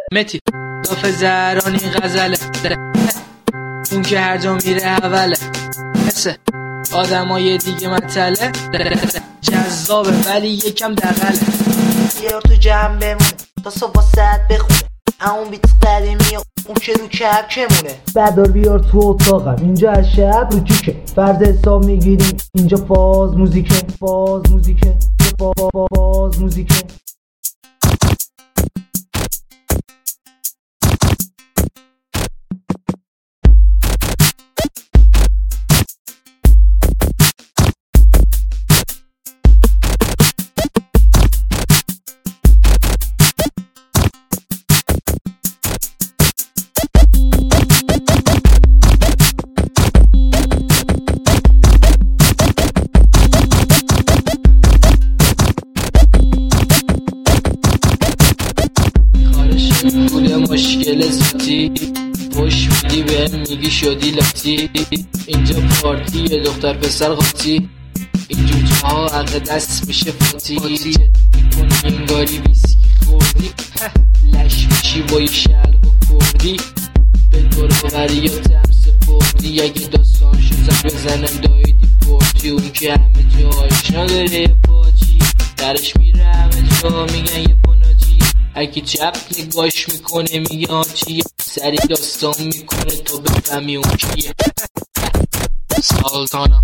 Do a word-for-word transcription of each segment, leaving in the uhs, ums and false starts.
متی داف زهرانی غزله اون که هر جا میره اوله مثل آدمای دیگه مطله جذابه ولی یکم دغله بیار تو جمع بمونه تا صبح ساعت بخونه اون بیت قدیمی اون که رو کپ کمونه بردار بیار تو اتاقم اینجا از شب رو کیکه فرد حساب میگیریم اینجا فاز موزیکه فاز موزیکه فاز فاز موزیکه پول مشکل ذاتی خوش میدی بهم میگی شدی لاتی اینجا پارتیه دختر پسر قاطی اینجور جاها حق دست میشه فاتی چت میکنی انگاری ویسکی خوردی لش میشی با یه شلق و کردی به دور ببری یا تمس پردی اگه داستان شد بزنم دایی دیپورتی اون که همه جایش نداره یه پاچی درش میره همه جا میگن یه اگه چپ نگاش میکنه میگه آچیه سری داستان میکنه تا بفهمی اون کیه سالتانا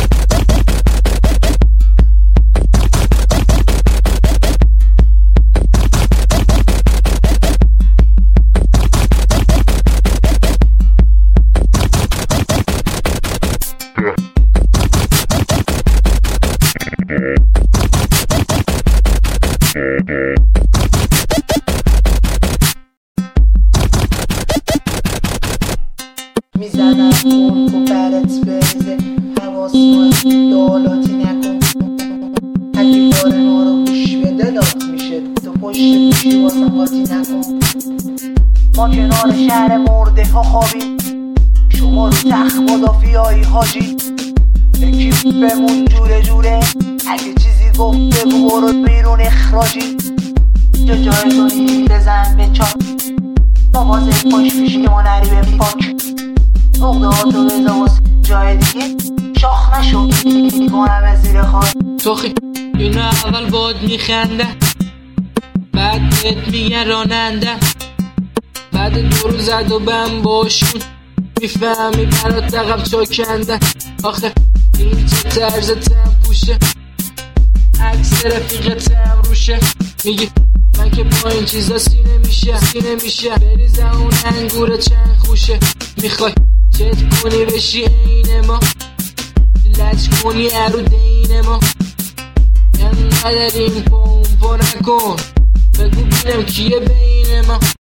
میزنم کن و برت بریزه حواس کن دالاتی نکن اگه کار ما رو گوش بده داد میشه تو پشت گوشی واسم قاطی نکن ما کنار شهر مرده ها خوابیم شما رو تخت مدافعایی حاجی یکی بمون جوره جوره اگه چیزی گفته برو بیرون اخراجی جا جای دونی بزن به چاک مواظب باش پیشی که ما نری به پاک اقده ها تو بزا واسه جای دیگه شاخ نشو میکنم زیر خواهد توخی اینا اول باد میخنده بعد بهت میگن راننده بعد دو روز زد و بم باشون میفهمی برات دقم چاکنده آخه این چه طرز تم پوشه عکس رفیقتم روشه میگی من که با این چیزا سینه میشه سینه میشه بریزه اون انگور چند خوشه میخوای چت کنی بشی این ما لچ کنی ارو دین ما انقدر این پومپو نکن بگو بینم کیه بین ما